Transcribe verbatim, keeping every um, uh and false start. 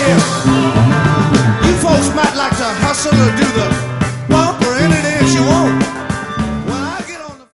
You folks might like to hustle or do the